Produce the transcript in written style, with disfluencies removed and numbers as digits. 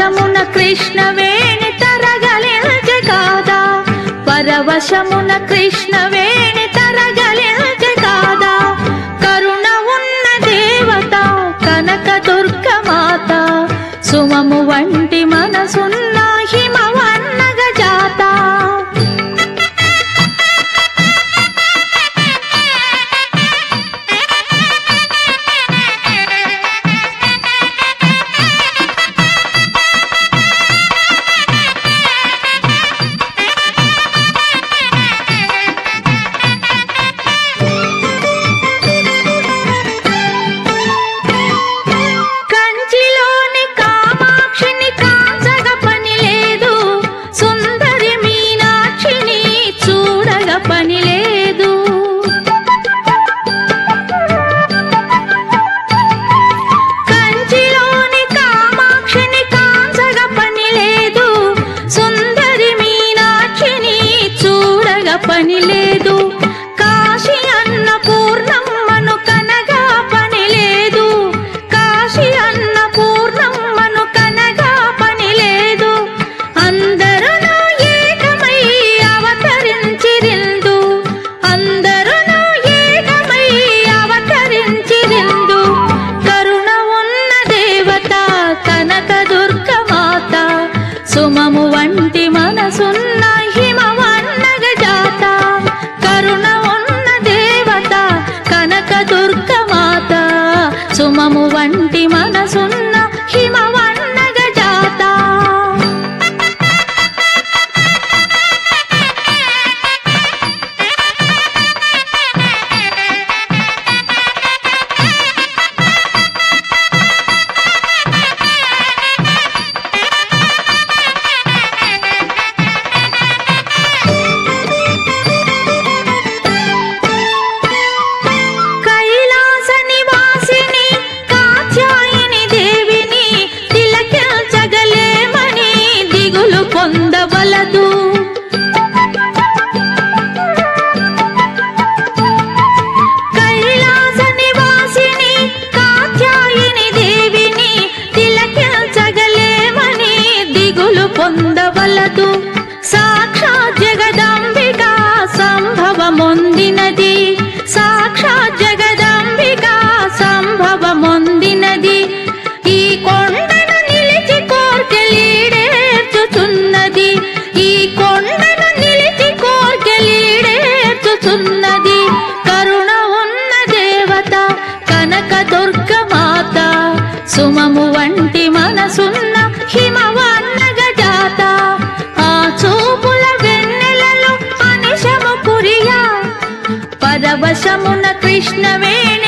పరవశమున కృష్ణవేణి తరగలించె కాదా, పరవశమున కృష్ణవేణి తరగలించె కాదా. కరుణ ఉన్న దేవత కనక దుర్గమాత, సుమము వంటి మనసున్న హిమవన్నగ జాత. పని లేదు కాశీ అన్నపూర్ణమ్మను కనగా పని లేదు, కాశీ అన్నపూర్ణమ్మను కనగా పని లేదు. అందరును ఏకమై అవతరించిరిందు, అందరును ఏకమై అవతరించిరిందు. కరుణ ఉన్న దేవత కనక దుర్గమాత, సుమము వంటి మనసున్న హిమవన్నగ జాత. కరుణ ఉన్న దేవత కనక దుర్గమాత, సుమము వంటి మనసున్న హిమవన్నగ జాత. పొందవలదు కైలాస నివాసిని కాత్యాయని దేవిని తిలకించగలేమని దిగులు పొందవలదు. సాక్షాత్ జగదంబిక సంభవమొందినది, సాక్షాత్ జగదంబిక సంభవమొందినది. ఈ కొండను నిలిచి కోర్కెలీడేర్చుచున్నది, ఈ కొండను నిలిచి కోర్కెలీడేర్చుచున్నది. కరుణ ఉన్న దేవత కనక దుర్గమాత, సుమము వంటి మనసున్న హిమవన్నగ జాత. ఆ చూపుల వెన్నెలలో అనిశము కురియా, పరవశమున కృష్ణవేణి